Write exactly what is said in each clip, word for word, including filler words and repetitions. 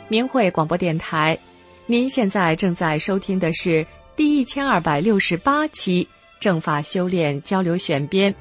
明慧广播电台，您现在正在收听的是第一千二百六十八期正法修炼交流选编。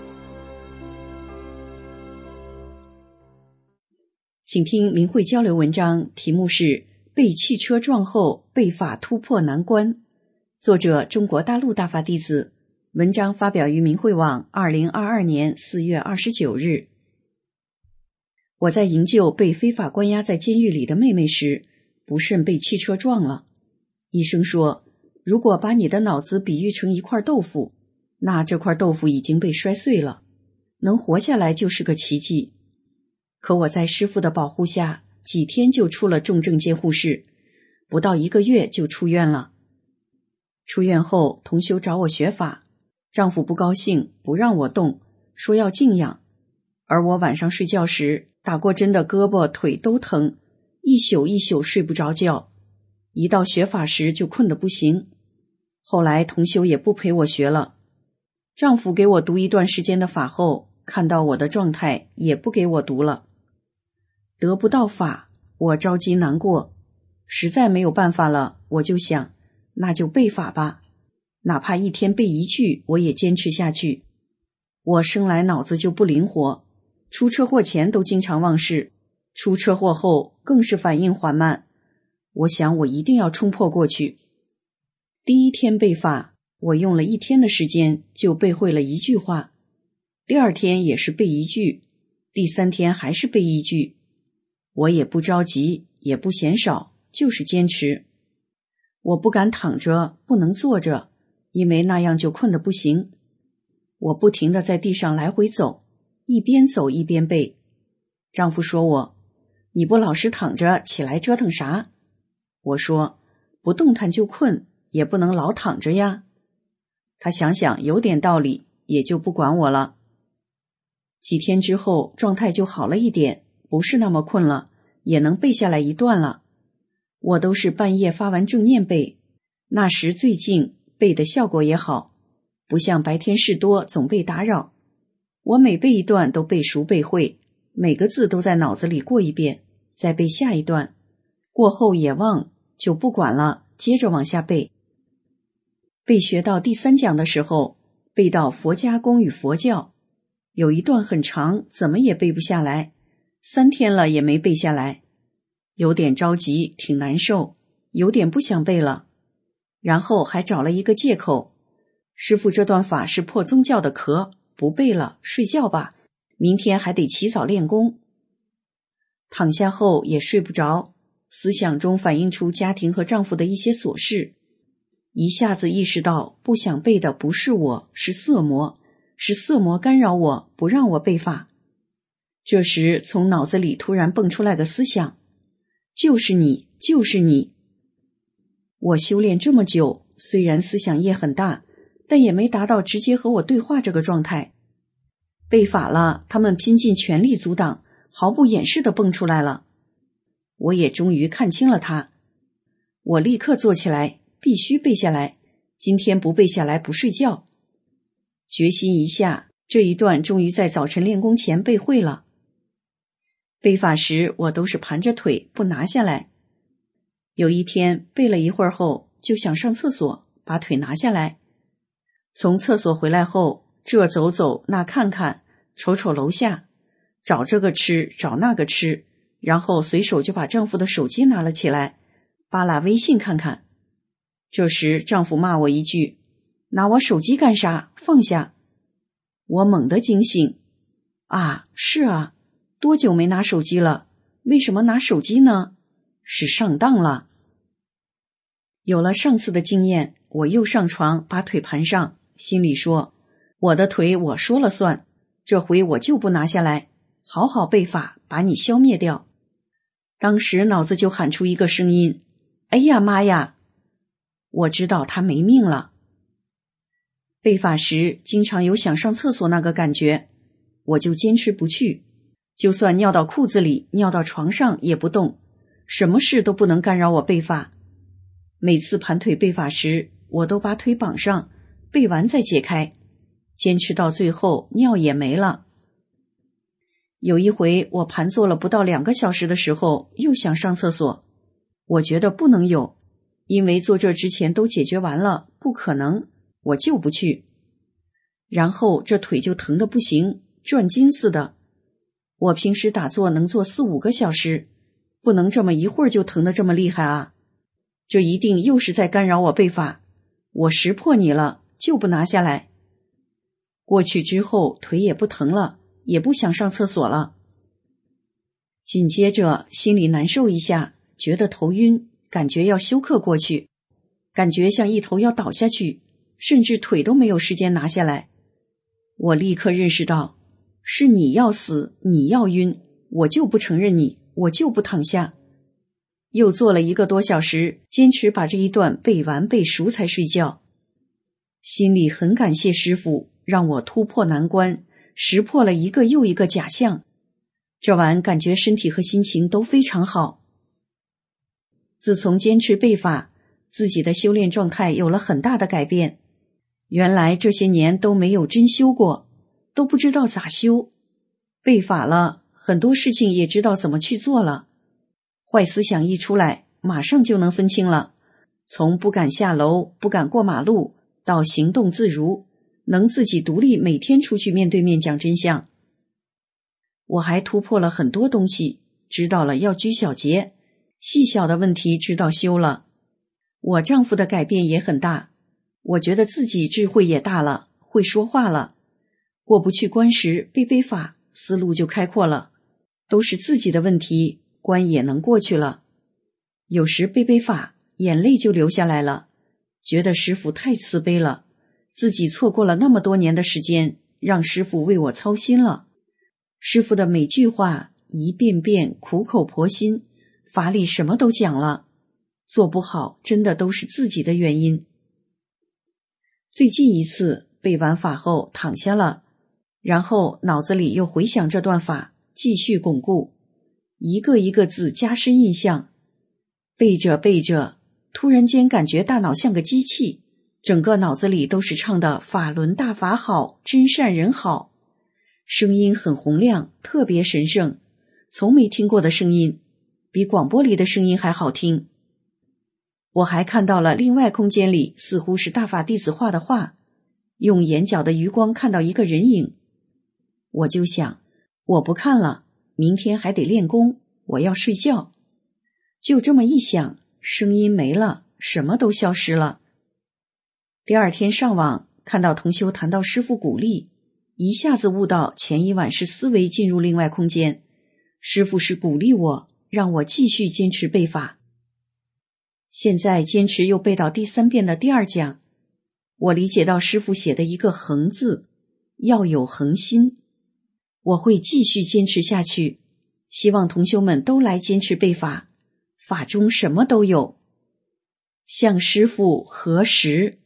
请听明慧交流文章，题目是被汽车撞后被法突破难关，作者中国大陆大法弟子，文章发表于明慧网二零二二年四月二十九日。我在营救被非法关押在监狱里的妹妹时，不慎被汽车撞了。医生说，如果把你的脑子比喻成一块豆腐，那这块豆腐已经被摔碎了，能活下来就是个奇迹。可我在师父的保护下，几天就出了重症监护室，不到一个月就出院了。出院后，同修找我学法，丈夫不高兴，不让我动，说要静养。而我晚上睡觉时，打过针的胳膊腿都疼，一宿一宿睡不着觉，一到学法时就困得不行。后来同修也不陪我学了，丈夫给我读一段时间的法后，看到我的状态，也不给我读了。得不到法，我着急难过，实在没有办法了，我就想，那就背法吧，哪怕一天背一句，我也坚持下去。我生来脑子就不灵活，出车祸前都经常忘事，出车祸后更是反应缓慢。我想我一定要冲破过去。第一天背法，我用了一天的时间就背会了一句话，第二天也是背一句，第三天还是背一句。我也不着急，也不嫌少，就是坚持。我不敢躺着，不能坐着，因为那样就困得不行。我不停地在地上来回走，一边走一边背。丈夫说我，你不老实躺着，起来折腾啥？我说，不动弹就困，也不能老躺着呀。他想想有点道理，也就不管我了。几天之后，状态就好了一点，不是那么困了，也能背下来一段了。我都是半夜发完正念背，那时最静，背的效果也好，不像白天事多总被打扰。我每背一段都背熟背会，每个字都在脑子里过一遍，再背下一段，过后也忘，就不管了，接着往下背。背学到第三讲的时候，背到佛家功与佛教，有一段很长，怎么也背不下来，三天了也没背下来，有点着急，挺难受，有点不想背了。然后还找了一个借口，师父这段法是破宗教的壳，不背了，睡觉吧，明天还得起早练功。躺下后也睡不着，思想中反映出家庭和丈夫的一些琐事，一下子意识到不想背的不是我，是色魔，是色魔干扰我，不让我背法。这时从脑子里突然蹦出来个思想，就是你，就是你。我修炼这么久，虽然思想业很大，但也没达到直接和我对话这个状态。背法了，他们拼尽全力阻挡，毫不掩饰地蹦出来了。我也终于看清了他，我立刻坐起来，必须背下来，今天不背下来不睡觉。决心一下，这一段终于在早晨练功前背会了。背法时我都是盘着腿不拿下来，有一天背了一会儿后就想上厕所，把腿拿下来。从厕所回来后，这走走那看看，瞅瞅楼下，找这个吃找那个吃，然后随手就把丈夫的手机拿了起来，扒拉微信看看。这时丈夫骂我一句，拿我手机干啥？放下。我猛地惊醒，啊，是啊，多久没拿手机了？为什么拿手机呢？是上当了。有了上次的经验，我又上床把腿盘上，心里说，我的腿我说了算，这回我就不拿下来，好好背法，把你消灭掉。当时脑子就喊出一个声音，哎呀妈呀！我知道他没命了。背法时经常有想上厕所那个感觉，我就坚持不去，就算尿到裤子里，尿到床上也不动，什么事都不能干扰我背法。每次盘腿背法时，我都把腿绑上，背完再解开，坚持到最后尿也没了。 有一回我盘坐了不到两个小时的时候，又想上厕所，我觉得不能有，因为做这之前都解决完了，不可能，我就不去。然后这腿就疼得不行，转筋似的。我平时打坐能坐四五个小时，不能这么一会儿就疼得这么厉害啊！这一定又是在干扰我背法，我识破你了，就不拿下来。过去之后腿也不疼了，也不想上厕所了。紧接着心里难受一下，觉得头晕，感觉要休克过去，感觉像一头要倒下去，甚至腿都没有时间拿下来。我立刻认识到，是你要死，你要晕，我就不承认你，我就不躺下。又做了一个多小时，坚持把这一段背完背熟才睡觉。心里很感谢师父，让我突破难关，识破了一个又一个假象。这晚感觉身体和心情都非常好。自从坚持背法，自己的修炼状态有了很大的改变。原来这些年都没有真修过，都不知道咋修。背法了，很多事情也知道怎么去做了。坏思想一出来，马上就能分清了。从不敢下楼，不敢过马路，到行动自如，能自己独立每天出去面对面讲真相。我还突破了很多东西，知道了要拘小节，细小的问题知道修了。我丈夫的改变也很大，我觉得自己智慧也大了，会说话了。过不去关时背背法，思路就开阔了，都是自己的问题，关也能过去了。有时背背法，眼泪就流下来了，觉得师父太慈悲了，自己错过了那么多年的时间，让师父为我操心了。师父的每句话一遍遍苦口婆心，法理什么都讲了，做不好真的都是自己的原因。最近一次背完法后躺下了，然后脑子里又回想这段法，继续巩固，一个一个字加深印象。背着背着，突然间感觉大脑像个机器，整个脑子里都是唱的法轮大法好，真善人好，声音很洪亮，特别神圣，从没听过的声音，比广播里的声音还好听。我还看到了另外空间里似乎是大法弟子画的画，用眼角的余光看到一个人影。我就想，我不看了，明天还得练功，我要睡觉。就这么一想，声音没了，什么都消失了。第二天上网看到同修谈到师父鼓励，一下子悟到前一晚是思维进入另外空间，师父是鼓励我，让我继续坚持背法。现在坚持又背到第三遍的第二讲，我理解到师父写的一个恒字，要有恒心。我会继续坚持下去，希望同修们都来坚持背法，法中什么都有。向师父核实。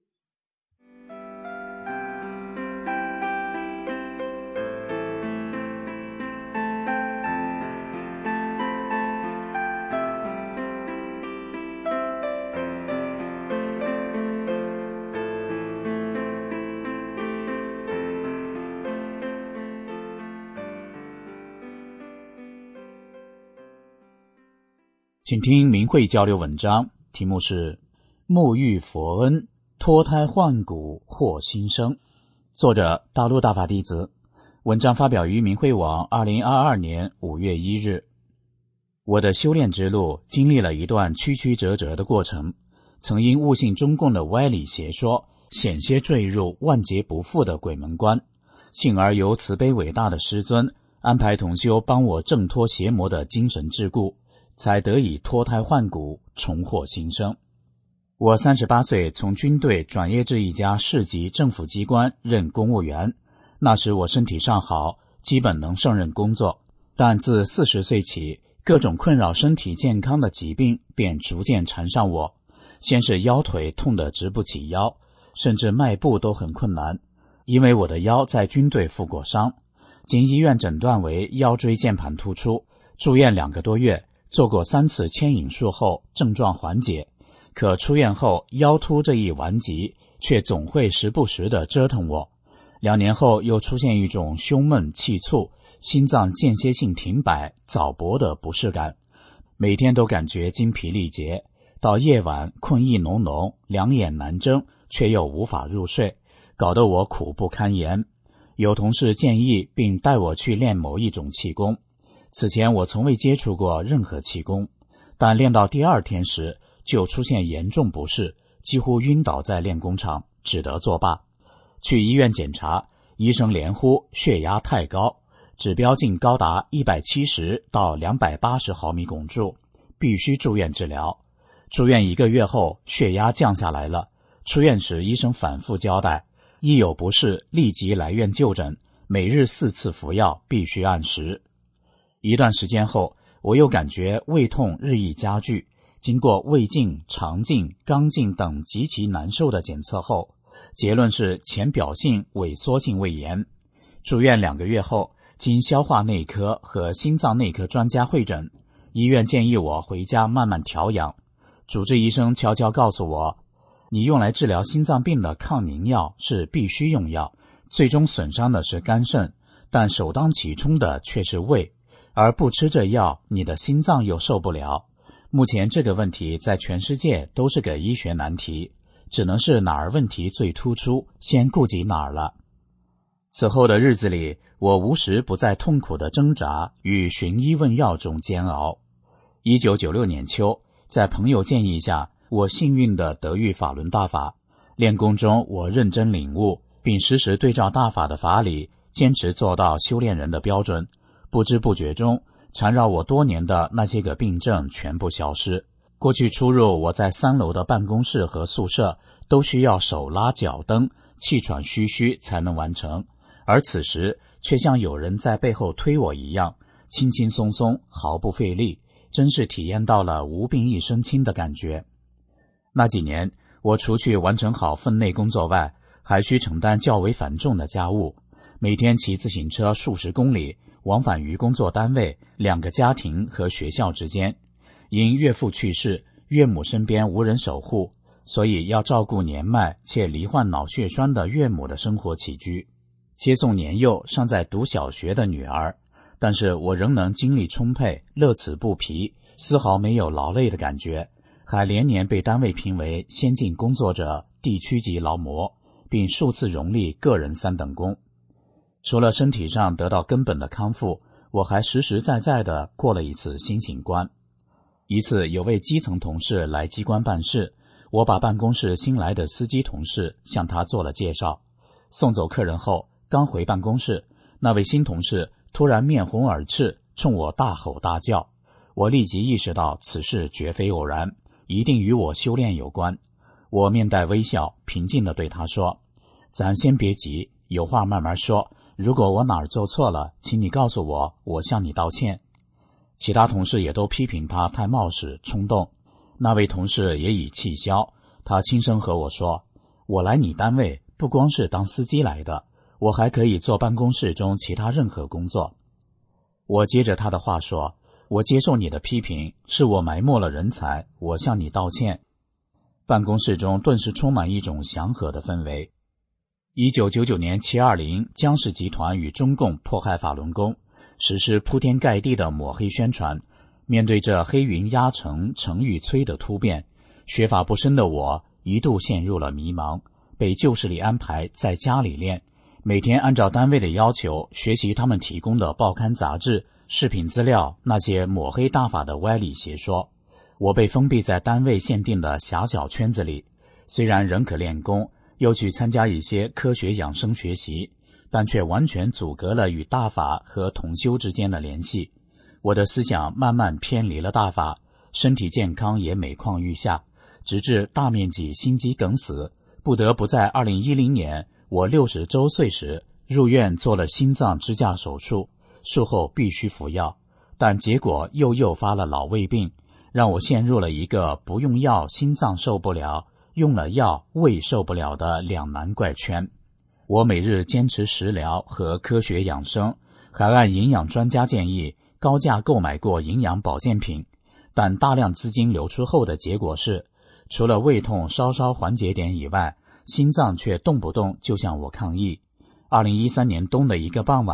请听明慧交流文章，题目是沐浴佛恩，脱胎换骨获新生，作者大陆大法弟子。文章发表于明慧网二零二二年五月一日。我的修炼之路经历了一段曲曲折折的过程，曾因误信中共的歪理邪说，险些坠入万劫不复的鬼门关，幸而由慈悲伟大的师尊安排同修帮我挣脱邪魔的精神桎梏，才得以脱胎换骨，重获新生。我三十八岁从军队转业至一家市级政府机关任公务员，那时我身体尚好，基本能胜任工作，但自四十岁起，各种困扰身体健康的疾病便逐渐缠上我。先是腰腿痛得直不起腰，甚至迈步都很困难，因为我的腰在军队负过伤，经医院诊断为腰椎间盘突出，住院两个多月，做过三次牵引术后症状缓解，可出院后腰突这一顽疾却总会时不时地折腾我。两年后又出现一种胸闷气促， 心脏间歇性停摆、早搏的不适感，每天都感觉精疲力竭，到夜晚困意浓浓，两眼难睁，却又无法入睡，搞得我苦不堪言。有同事建议并带我去练某一种气功，此前我从未接触过任何气功，但练到第二天时就出现严重不适，几乎晕倒在练功场，只得作罢。去医院检查，医生连呼血压太高，指标竟高达一百七十到两百八十毫米汞柱，必须住院治疗。住院一个月后，血压降下来了。出院时医生反复交代，一有不适立即来院就诊，每日四次服药，必须按时。一段时间后，我又感觉胃痛日益加剧，经过胃镜、肠镜、肛镜等极其难受的检测后，结论是浅表性萎缩性胃炎。住院两个月后，经消化内科和心脏内科专家会诊，医院建议我回家慢慢调养。主治医生悄悄告诉我，你用来治疗心脏病的抗凝药是必须用药，最终损伤的是肝肾，但首当其冲的却是胃，而不吃这药，你的心脏又受不了。目前这个问题在全世界都是个医学难题，只能是哪儿问题最突出，先顾及哪儿了。此后的日子里，我无时不在痛苦的挣扎与寻医问药中煎熬。一九九六年秋，在朋友建议下，我幸运地得遇法轮大法。练功中我认真领悟，并时时对照大法的法理，坚持做到修炼人的标准。不知不觉中，缠绕我多年的那些个病症全部消失。过去出入我在三楼的办公室和宿舍，都需要手拉脚蹬，气喘吁吁才能完成，而此时却像有人在背后推我一样，轻轻松松，毫不费力，真是体验到了无病一身轻的感觉。那几年，我除去完成好分内工作外，还需承担较为繁重的家务，每天骑自行车数十公里，往返于工作单位、两个家庭和学校之间。因岳父去世，岳母身边无人守护，所以要照顾年迈且罹患脑血栓的岳母的生活起居，接送年幼尚在读小学的女儿。但是我仍能精力充沛，乐此不疲，丝毫没有劳累的感觉，还连年被单位评为先进工作者、地区级劳模，并数次荣立个人三等功。除了身体上得到根本的康复，我还实实在在地过了一次新型关。一次有位基层同事来机关办事，我把办公室新来的司机同事向他做了介绍。送走客人后，刚回办公室，那位新同事突然面红耳赤，冲我大吼大叫。我立即意识到此事绝非偶然，一定与我修炼有关。我面带微笑，平静地对他说，咱先别急，有话慢慢说，如果我哪儿做错了，请你告诉我，我向你道歉。其他同事也都批评他太冒失冲动，那位同事也已气消，他轻声和我说，我来你单位不光是当司机来的，我还可以做办公室中其他任何工作。我接着他的话说，我接受你的批评，是我埋没了人才，我向你道歉。办公室中顿时充满一种祥和的氛围。一九九九年七二零，江氏集团与中共迫害法轮功，实施铺天盖地的抹黑宣传。面对这黑云压城城欲摧的突变，学法不深的我一度陷入了迷茫，被旧势力安排在家里练，每天按照单位的要求学习他们提供的报刊杂志、视频资料，那些抹黑大法的歪理邪说。我被封闭在单位限定的狭小圈子里，虽然仍可练功，又去参加一些科学养生学习，但却完全阻隔了与大法和同修之间的联系。我的思想慢慢偏离了大法，身体健康也每况愈下，直至大面积心肌梗死，不得不在二零一零年我六十周岁时入院做了心脏支架手术，术后必须服药，但结果又诱发了老胃病，让我陷入了一个不用药心脏受不了，用了药胃受不了的两难怪圈。我每日坚持食疗和科学养生，还按营养专家建议高价购买过营养保健品，但大量资金流出后的结果是，除了胃痛稍稍缓解点以外，心脏却动不动就向我抗议。二零一三年冬的一个傍晚，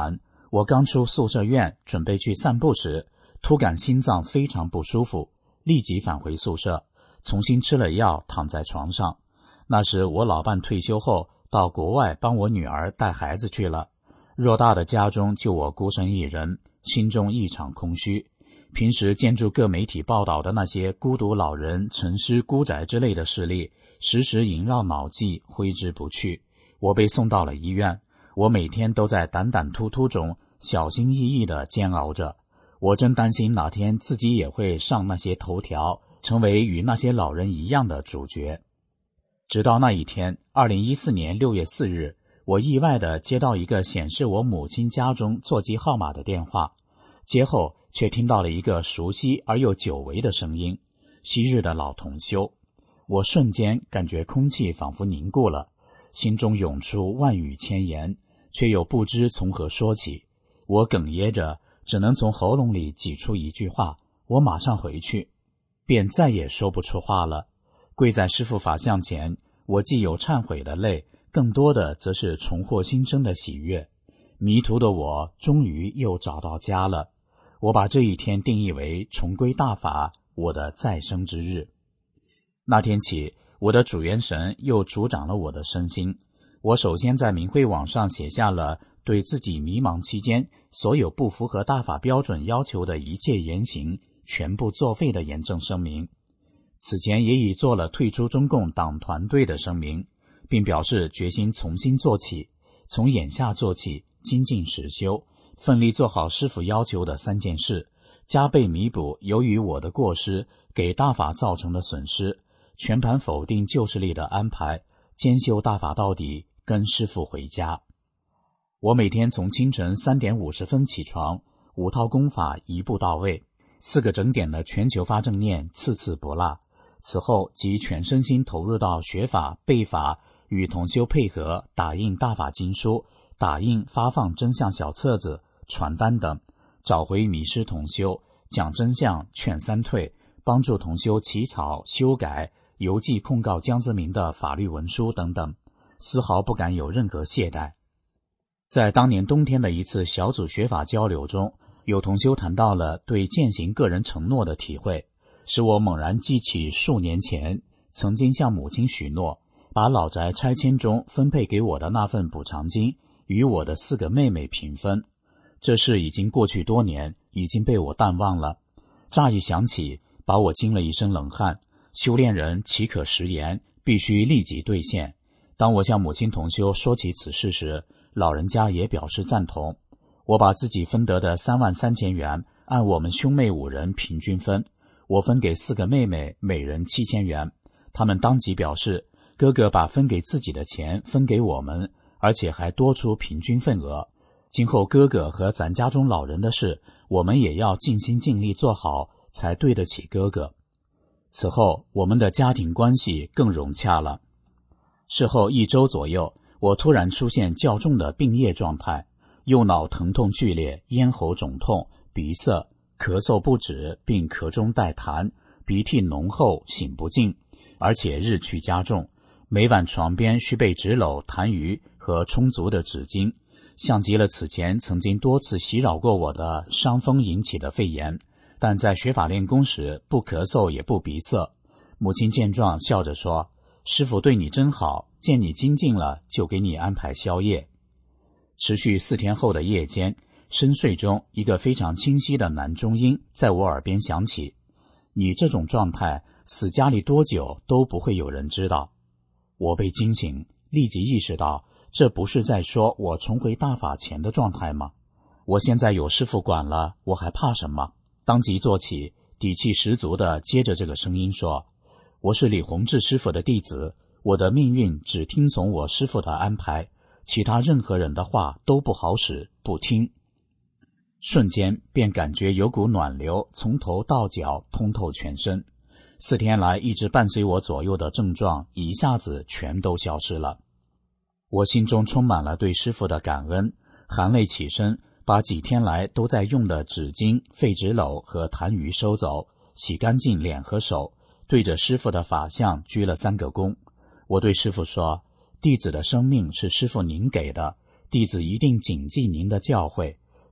我刚出宿舍院准备去散步时，突感心脏非常不舒服，立即返回宿舍，重新吃了药，躺在床上。那时我老伴退休后到国外帮我女儿带孩子去了，偌大的家中就我孤身一人，心中异常空虚。平时见诸各媒体报道的那些孤独老人、沉尸孤宅之类的事例，时时萦绕脑际，挥之不去。我被送到了医院，我每天都在胆胆突突中小心翼翼地煎熬着。我真担心哪天自己也会上那些头条，成为与那些老人一样的主角。直到那一天，二零一四年六月四日，我意外地接到一个显示我母亲家中座机号码的电话，接后却听到了一个熟悉而又久违的声音，昔日的老同修。我瞬间感觉空气仿佛凝固了，心中涌出万语千言，却又不知从何说起。我哽咽着，只能从喉咙里挤出一句话：我马上回去，便再也说不出话了。跪在师父法像前，我既有忏悔的泪，更多的则是重获新生的喜悦。迷途的我终于又找到家了。我把这一天定义为重归大法，我的再生之日。那天起，我的主元神又主掌了我的身心。我首先在明慧网上写下了对自己迷茫期间所有不符合大法标准要求的一切言行全部作废的严正声明。此前也已做了退出中共党团队的声明，并表示决心重新做起，从眼下做起，精进实修，奋力做好师父要求的三件事，加倍弥补由于我的过失给大法造成的损失，全盘否定旧势力的安排，兼修大法到底，跟师父回家。我每天从清晨三点五十分起床，五套功法一步到位，四个整点的全球发正念次次不落。此后即全身心投入到学法、背法，与同修配合打印大法经书，打印发放真相小册子、传单等，找回迷失同修，讲真相，劝三退，帮助同修起草、修改、邮寄控告江泽民的法律文书等等，丝毫不敢有任何懈怠。在当年冬天的一次小组学法交流中，有同修谈到了对践行个人承诺的体会，使我猛然记起数年前曾经向母亲许诺，把老宅拆迁中分配给我的那份补偿金与我的四个妹妹平分。这事已经过去多年，已经被我淡忘了。乍一想起，把我惊了一身冷汗。修炼人岂可食言，必须立即兑现。当我向母亲同修说起此事时，老人家也表示赞同。我把自己分得的三万三千元按我们兄妹五人平均分，我分给四个妹妹每人七千元。他们当即表示，哥哥把分给自己的钱分给我们，而且还多出平均份额。今后哥哥和咱家中老人的事，我们也要尽心尽力做好，才对得起哥哥。此后，我们的家庭关系更融洽了。事后一周左右，我突然出现较重的病液状态，右脑疼痛剧烈，咽喉肿痛，鼻塞，咳嗽不止，并咳中带痰，鼻涕浓厚，擤不尽，而且日趋加重。每晚床边需备纸篓、痰盂和充足的纸巾，像极了此前曾经多次袭扰过我的伤风引起的肺炎，但在学法练功时不咳嗽也不鼻塞。母亲见状笑着说，师父对你真好，见你精进了就给你安排宵夜。持续四天后的夜间，深睡中一个非常清晰的男中音在我耳边响起，你这种状态死家里多久都不会有人知道。我被惊醒，立即意识到这不是在说我重回大法前的状态吗？我现在有师父管了，我还怕什么？当即坐起，底气十足地接着这个声音说，我是李洪志师父的弟子，我的命运只听从我师父的安排，其他任何人的话都不好使，不听。瞬间便感觉有股暖流从头到脚通透全身，四天来一直伴随我左右的症状一下子全都消失了。我心中充满了对师父的感恩，含泪起身，把几天来都在用的纸巾、废纸篓和痰盂收走，洗干净脸和手，对着师父的法像鞠了三个躬。我对师父说，弟子的生命是师父您给的，弟子一定谨记您的教诲，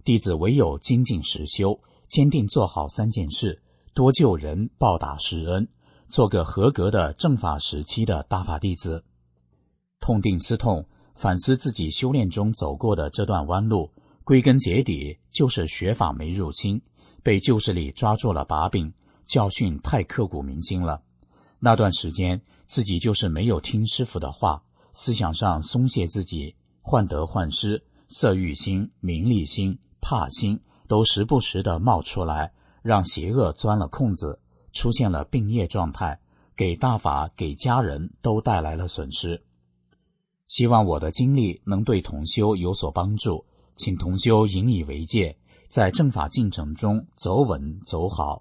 弟子唯有精进实修，坚定做好三件事，多救人，报答师恩，做个合格的正法时期的大法弟子。痛定思痛，反思自己修炼中走过的这段弯路，归根结底就是学法没入心，被旧势力抓住了把柄，教训太刻骨铭心了。那段时间自己就是没有听师父的话，思想上松懈自己，患得患失，色欲心、名利心、怕心都时不时地冒出来，让邪恶钻了空子，出现了病业状态，给大法给家人都带来了损失。希望我的经历能对同修有所帮助，请同修引以为戒，在正法进程中走稳走好。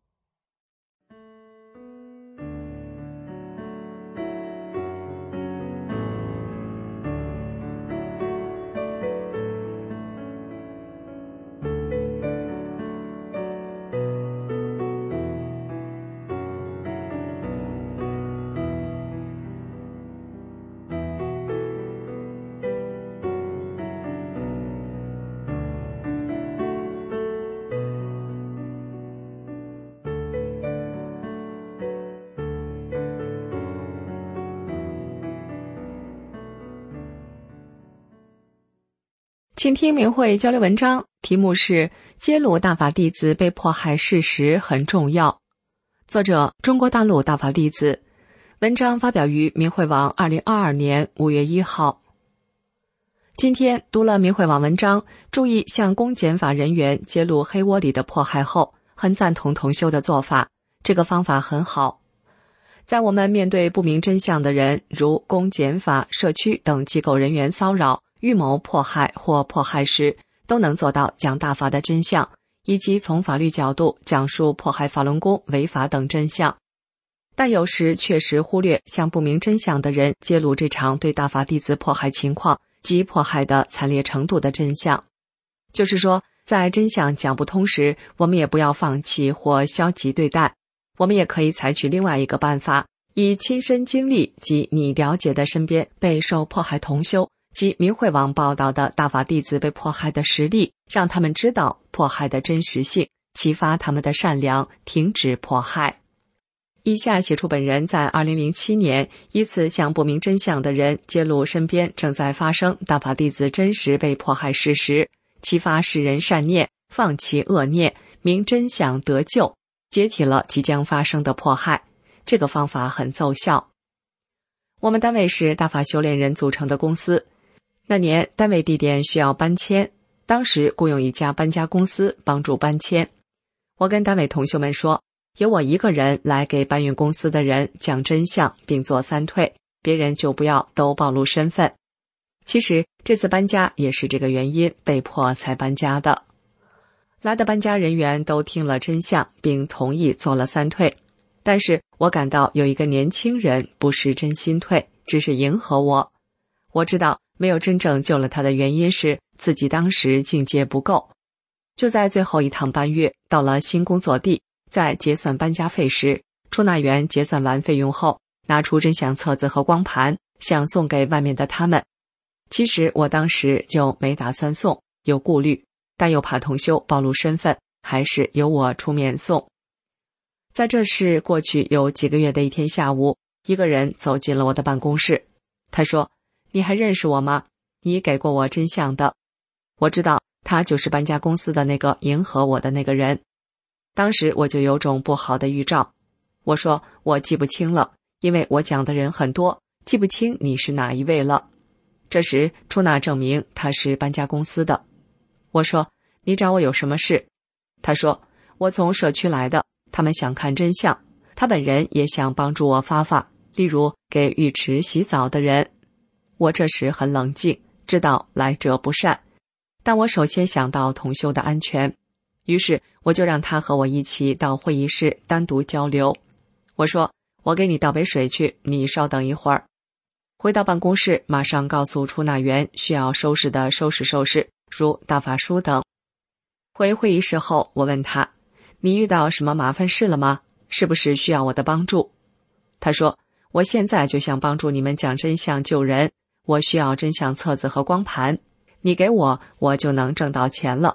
请听明慧交流文章，题目是揭露大法弟子被迫害事实很重要。作者中国大陆大法弟子，文章发表于明慧网二零二二年五月一号。今天读了明慧网文章，注意向公检法人员揭露黑窝里的迫害后，很赞同同修的做法，这个方法很好。在我们面对不明真相的人，如公检法、社区等机构人员骚扰、预谋迫害或迫害时，都能做到讲大法的真相，以及从法律角度讲述迫害法轮功违法等真相。但有时确实忽略向不明真相的人揭露这场对大法弟子迫害情况及迫害的惨烈程度的真相。就是说，在真相讲不通时，我们也不要放弃或消极对待，我们也可以采取另外一个办法，以亲身经历及你了解的身边被受迫害同修及明慧网报道的大法弟子被迫害的实例，让他们知道迫害的真实性，启发他们的善良，停止迫害。以下写出本人在二零零七年以此向不明真相的人揭露身边正在发生大法弟子真实被迫害事实，启发世人善念，放弃恶念，明真相得救，解体了即将发生的迫害。这个方法很奏效。我们单位是大法修炼人组成的公司，那年单位地点需要搬迁，当时雇佣一家搬家公司帮助搬迁。我跟单位同修们说，由我一个人来给搬运公司的人讲真相并做三退，别人就不要都暴露身份。其实这次搬家也是这个原因被迫才搬家的。来的搬家人员都听了真相并同意做了三退，但是我感到有一个年轻人不是真心退，只是迎合我。我知道没有真正救了他的原因是自己当时境界不够。就在最后一趟搬运到了新工作地，在结算搬家费时，出纳员结算完费用后，拿出真相册子和光盘，想送给外面的他们。其实我当时就没打算送，有顾虑，但又怕同修暴露身份，还是由我出面送。在这事过去有几个月的一天下午，一个人走进了我的办公室，他说，你还认识我吗？你给过我真相的。我知道他就是搬家公司的那个迎合我的那个人。当时我就有种不好的预兆，我说我记不清了，因为我讲的人很多，记不清你是哪一位了。这时出纳证明他是搬家公司的。我说，你找我有什么事？他说，我从社区来的，他们想看真相，他本人也想帮助我发发，例如给浴池洗澡的人。我这时很冷静，知道来者不善，但我首先想到同修的安全，于是我就让他和我一起到会议室单独交流。我说，我给你倒杯水去，你稍等一会儿。回到办公室，马上告诉出纳员需要收拾的收拾收拾，如大法书等。回会议室后，我问他，你遇到什么麻烦事了吗？是不是需要我的帮助？他说，我现在就想帮助你们讲真相救人，我需要真相册子和光盘，你给我，我就能挣到钱了。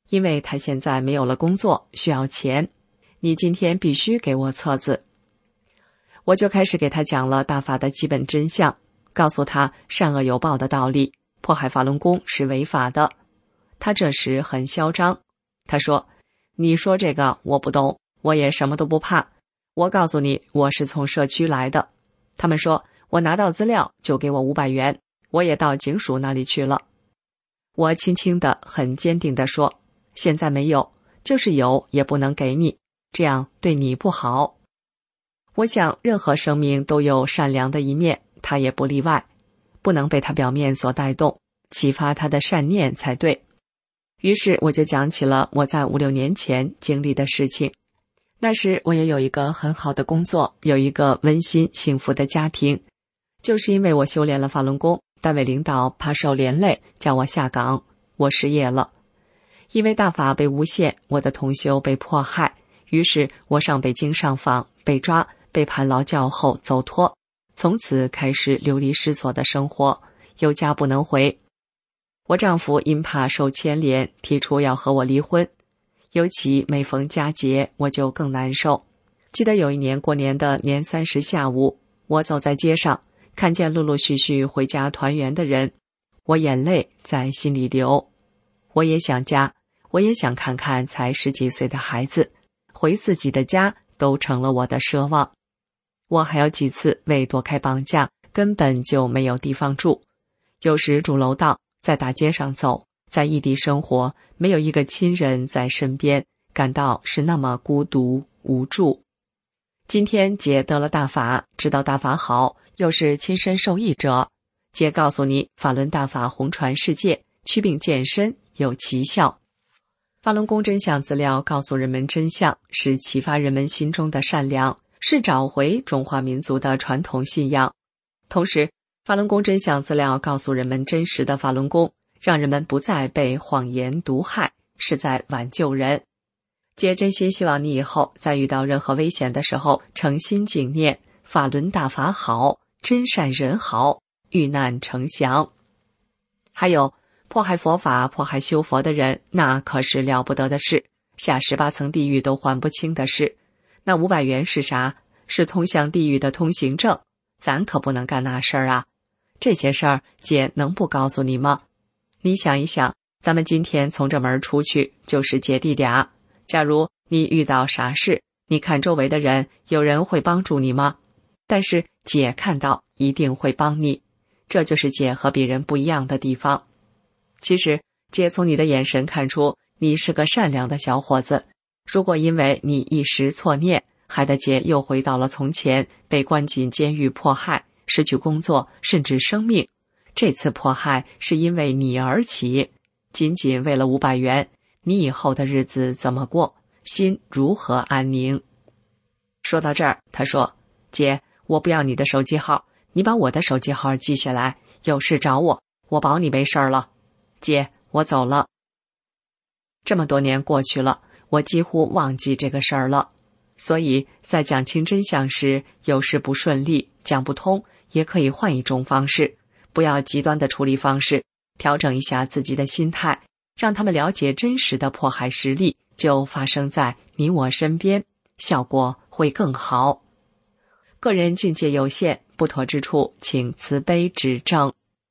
因为他现在没有了工作，需要钱，你今天必须给我册子。我就开始给他讲了大法的基本真相，告诉他善恶有报的道理，迫害法轮功是违法的。他这时很嚣张，他说，你说这个我不懂，我也什么都不怕，我告诉你，我是从社区来的。他们说我拿到资料就给我五百元，我也到警署那里去了。我轻轻的很坚定地说，现在没有，就是有也不能给你，这样对你不好。我想任何生命都有善良的一面，他也不例外，不能被他表面所带动，启发他的善念才对。于是我就讲起了我在五六年前经历的事情。那时我也有一个很好的工作，有一个温馨幸福的家庭，就是因为我修炼了法轮功，单位领导怕受连累，叫我下岗，我失业了。因为大法被诬陷，我的同修被迫害，于是我上北京上访，被抓，被判劳教后走脱，从此开始流离失所的生活，有家不能回。我丈夫因怕受牵连，提出要和我离婚，尤其每逢佳节，我就更难受。记得有一年过年的年三十下午，我走在街上，看见陆陆续续回家团圆的人，我眼泪在心里流。我也想家，我也想看看才十几岁的孩子，回自己的家都成了我的奢望。我还有几次为躲开绑架，根本就没有地方住，有时住楼道，在大街上走，在异地生活，没有一个亲人在身边，感到是那么孤独无助。今天姐得了大法，知道大法好，又是亲身受益者，姐告诉你，法轮大法红传世界，祛病健身有奇效。法轮功真相资料告诉人们真相，是启发人们心中的善良，是找回中华民族的传统信仰。同时，法轮功真相资料告诉人们真实的法轮功，让人们不再被谎言毒害，是在挽救人。姐真心希望你以后在遇到任何危险的时候，诚心敬念法轮大法好，真善人好，遇难成祥。还有迫害佛法、迫害修佛的人，那可是了不得的事，下十八层地狱都还不清的事。那五百元是啥？是通向地狱的通行证，咱可不能干那事儿啊！这些事儿姐能不告诉你吗？你想一想，咱们今天从这门出去就是姐弟俩，假如你遇到啥事，你看周围的人，有人会帮助你吗？但是姐看到一定会帮你，这就是姐和别人不一样的地方。其实姐从你的眼神看出你是个善良的小伙子，如果因为你一时错念，害得姐又回到了从前，被关进监狱迫害，失去工作，甚至生命，这次迫害是因为你而起，仅仅为了五百元，你以后的日子怎么过？心如何安宁？说到这儿，他说，姐，我不要你的手机号，你把我的手机号记下来，有事找我，我保你没事了。姐，我走了。这么多年过去了，我几乎忘记这个事儿了。所以在讲清真相时，有时不顺利，讲不通，也可以换一种方式，不要极端的处理方式，调整一下自己的心态，让他们了解真实的迫害实力就发生在你我身边，效果会更好。个人境界有限，不妥之处请慈悲指正。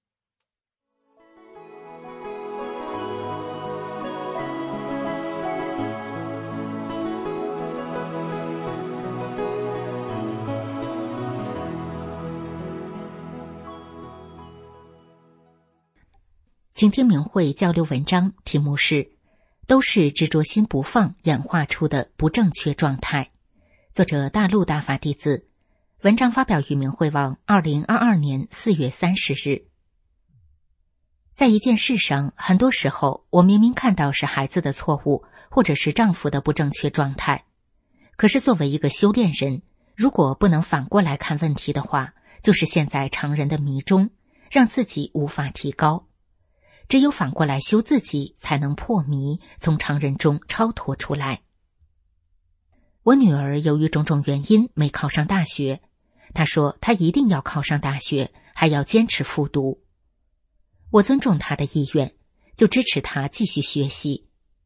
请听明慧交流文章，题目是都是执着心不放演化出的不正确状态，作者大陆大法弟子，文章发表于明慧网二零二二年四月三十日。在一件事上，很多时候我明明看到是孩子的错误，或者是丈夫的不正确状态，可是作为一个修炼人，如果不能反过来看问题的话，就是陷在常人的迷中，让自己无法提高。只有反过来修自己，才能破迷，从常人中超脱出来。我女儿由于种种原因没考上大学，她说她一定要考上大学，还要坚持复读。我尊重她的意愿，就支持她继续学习。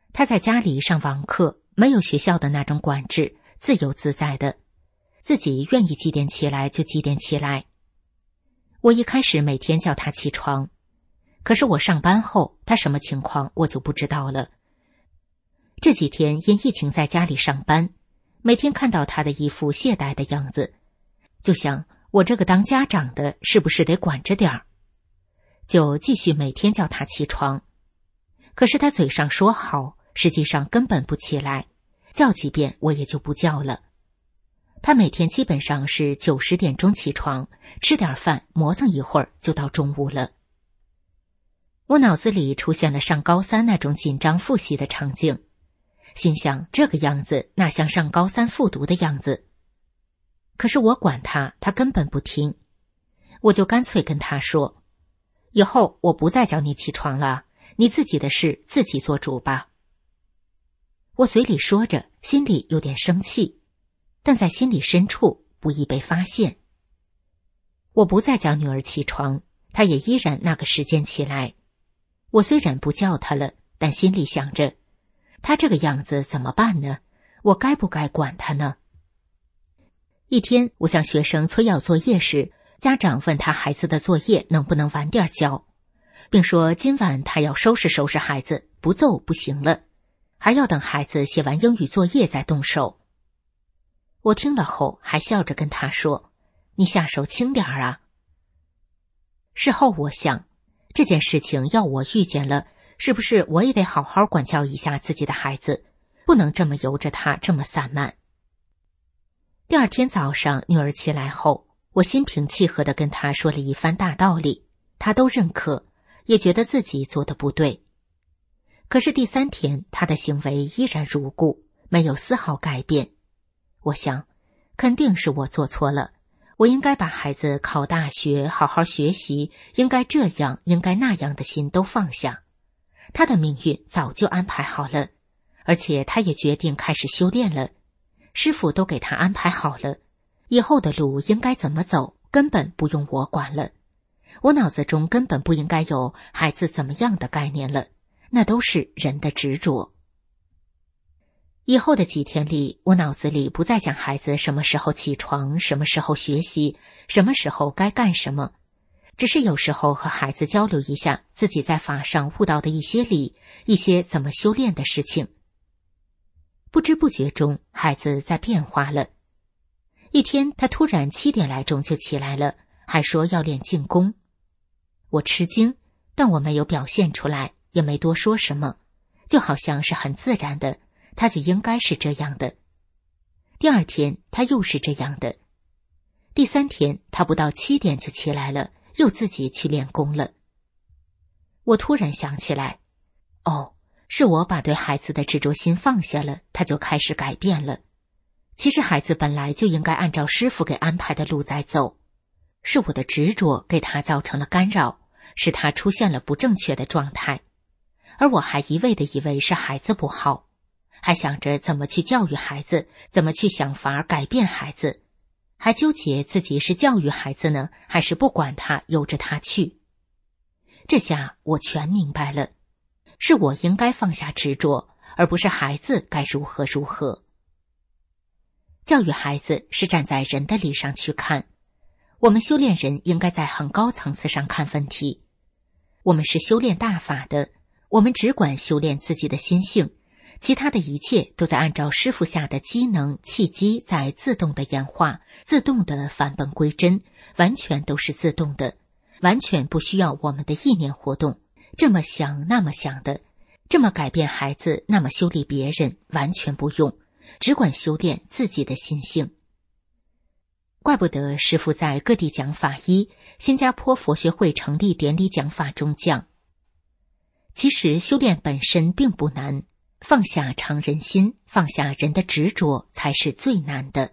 他在家里上网课，没有学校的那种管制，自由自在的，自己愿意几点起来就几点起来。我一开始每天叫他起床，可是我上班后，他什么情况我就不知道了。这几天因疫情在家里上班，每天看到他的一副懈怠的样子，就想我这个当家长的是不是得管着点儿，就继续每天叫他起床。可是他嘴上说好，实际上根本不起来，叫几遍我也就不叫了。他每天基本上是九十点钟起床，吃点饭，磨蹭一会儿就到中午了。我脑子里出现了上高三那种紧张复习的场景，心想这个样子哪像上高三复读的样子。可是我管他，他根本不听。我就干脆跟他说，以后我不再叫你起床了，你自己的事自己做主吧。我嘴里说着，心里有点生气，但在心里深处不易被发现。我不再叫女儿起床，她也依然那个时间起来。我虽然不叫她了，但心里想着，她这个样子怎么办呢？我该不该管她呢？一天，我向学生催要作业时，家长问他孩子的作业能不能晚点交，并说今晚他要收拾收拾孩子，不揍不行了，还要等孩子写完英语作业再动手。我听了后还笑着跟他说，你下手轻点儿啊。事后我想，这件事情要我遇见了，是不是我也得好好管教一下自己的孩子，不能这么由着他这么散漫。第二天早上，女儿起来后，我心平气和地跟她说了一番大道理，她都认可，也觉得自己做的不对。可是第三天，她的行为依然如故，没有丝毫改变。我想，肯定是我做错了，我应该把孩子考大学，好好学习，应该这样，应该那样的心都放下。他的命运早就安排好了，而且他也决定开始修炼了。师傅都给他安排好了，以后的路应该怎么走，根本不用我管了。我脑子中根本不应该有孩子怎么样的概念了，那都是人的执着。以后的几天里，我脑子里不再讲孩子什么时候起床，什么时候学习，什么时候该干什么，只是有时候和孩子交流一下自己在法上悟到的一些理，一些怎么修炼的事情。不知不觉中，孩子在变化了。一天，他突然七点来钟就起来了，还说要练静功。我吃惊，但我没有表现出来，也没多说什么，就好像是很自然的，他就应该是这样的。第二天，他又是这样的。第三天，他不到七点就起来了，又自己去练功了。我突然想起来，哦，是我把对孩子的执着心放下了，他就开始改变了。其实孩子本来就应该按照师父给安排的路在走，是我的执着给他造成了干扰，使他出现了不正确的状态。而我还一味的以为是孩子不好，还想着怎么去教育孩子，怎么去想法改变孩子，还纠结自己是教育孩子呢，还是不管他，由着他去。这下我全明白了，是我应该放下执着，而不是孩子该如何如何。教育孩子是站在人的理上去看，我们修炼人应该在很高层次上看问题。我们是修炼大法的，我们只管修炼自己的心性，其他的一切都在按照师父下的机能契机在自动的演化，自动的返本归真，完全都是自动的，完全不需要我们的意念活动，这么想那么想的，这么改变孩子，那么修理别人，完全不用，只管修炼自己的心性。怪不得师父在各地讲法一，新加坡佛学会成立典礼讲法中讲，其实修炼本身并不难，放下常人心，放下人的执着才是最难的。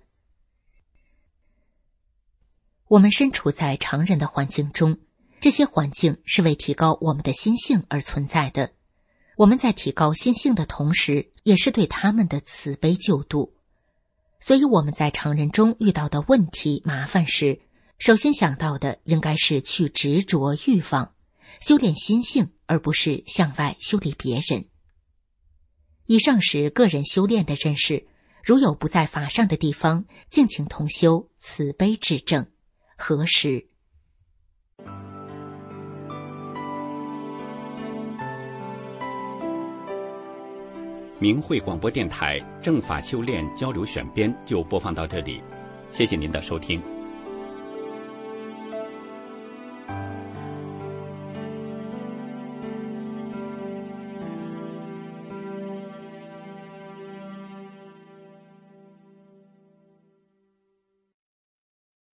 我们身处在常人的环境中，这些环境是为提高我们的心性而存在的，我们在提高心性的同时，也是对他们的慈悲救度。所以我们在常人中遇到的问题麻烦时，首先想到的应该是去执着欲望，修炼心性，而不是向外修理别人。 以上是个人修炼的认识，如有不在法上的地方，敬请同修慈悲指正。何时？ 明慧广播电台正法修炼交流选编就播放到这里，谢谢您的收听。